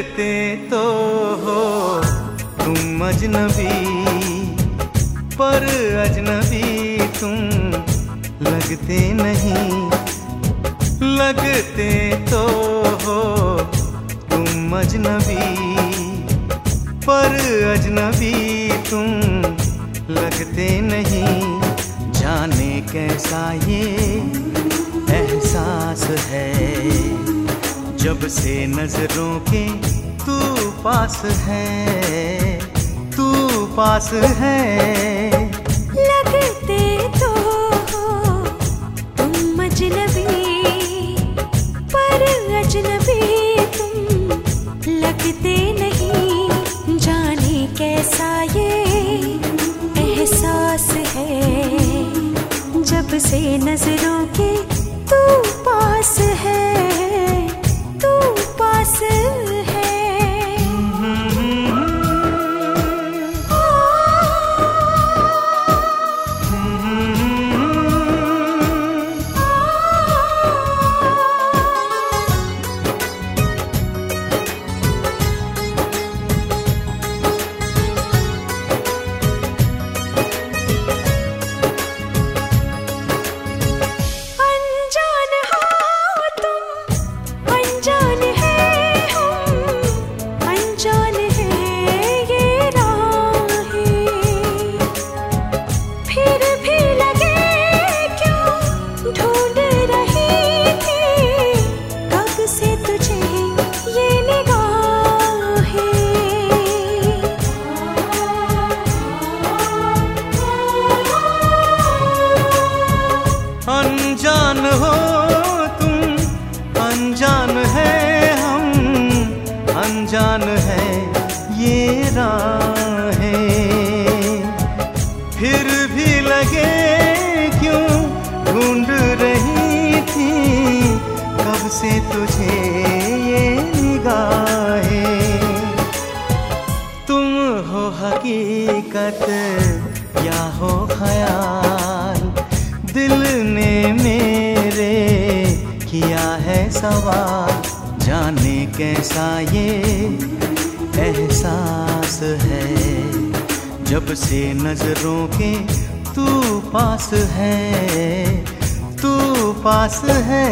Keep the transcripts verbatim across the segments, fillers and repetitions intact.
लगते तो हो तुम अजनबी, पर अजनबी तुम लगते नहीं। लगते तो हो तुम अजनबी, पर अजनबी तुम लगते नहीं। जाने कैसा ये एहसास है, जब से नजरों के तू पास है, तू पास है। लगते तो हो तुम अजनबी, पर अजनबी तुम लगते नहीं। जाने कैसा ये एहसास है, जब से नजरों के तू पास है, तू पास है। अनजान हो तुम, अनजान है हम, अनजान है ये राहें। फिर भी लगे क्यों ढूंढ रही थी कब से तुझे ये निगाहें। तुम हो हकीकत या हो ख्याल, दिल ने मेरे किया है सवाल। जाने कैसा ये एहसास है, जब से नजरों के तू पास है, तू पास है।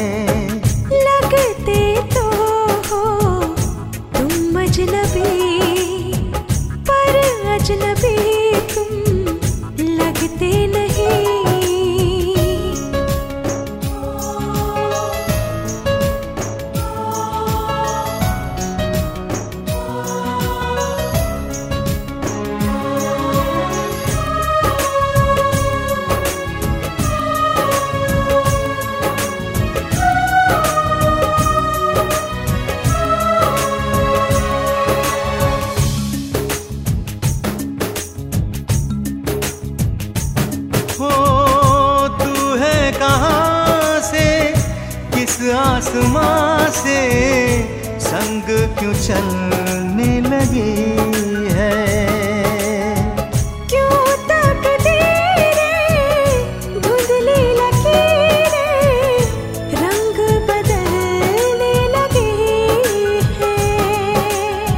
लगते तो हो तुम अजनबी, पर अजनबी तुम लगते नहीं। कहाँ से किस आसमां से संग क्यों चलने लगी है। क्यों तकदीरें धुंधली लकीरें रंग बदलने लगी है।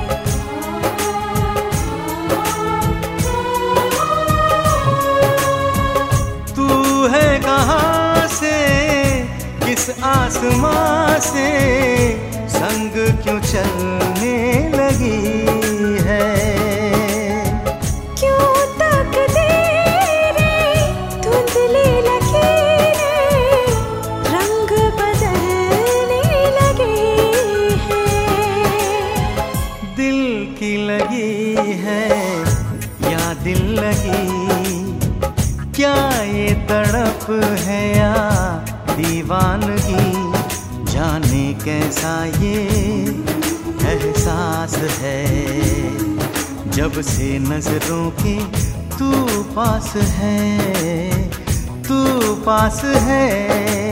तू है कहाँ से किस आसमां से संग क्यों चलने लगी है। क्यों तकदीरें धुंधली लकीरें रंग बदलने लगी है। दिल की लगी है या दिल लगी, क्या ये तड़प है या दीवानगी। जाने कैसा ये एहसास है, जब से नजरों के तू पास है, तू पास है।